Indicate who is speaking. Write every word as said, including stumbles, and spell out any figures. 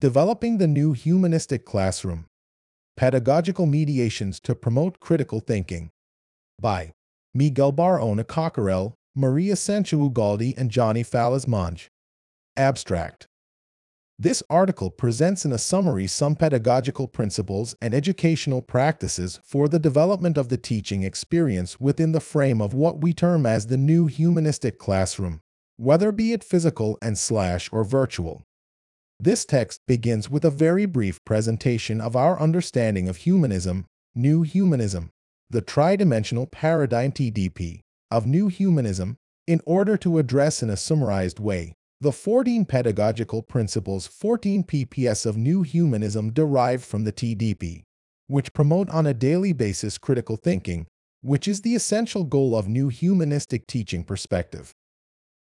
Speaker 1: Developing the New Humanistic Classroom. Pedagogical Mediations to Promote Critical Thinking. By Miguel Barona Cockerell, Maria Sancho Ugaldi, and Johnny Fallas Monge. Abstract. This article presents in a summary some pedagogical principles and educational practices for the development of the teaching experience within the frame of what we term as the new humanistic classroom, whether be it physical and slash or virtual. This text begins with a very brief presentation of our understanding of humanism, new humanism, the tridimensional paradigm T D P of new humanism, in order to address in a summarized way the fourteen pedagogical principles, fourteen P P S of new humanism derived from the T D P, which promote on a daily basis critical thinking, which is the essential goal of new humanistic teaching perspective.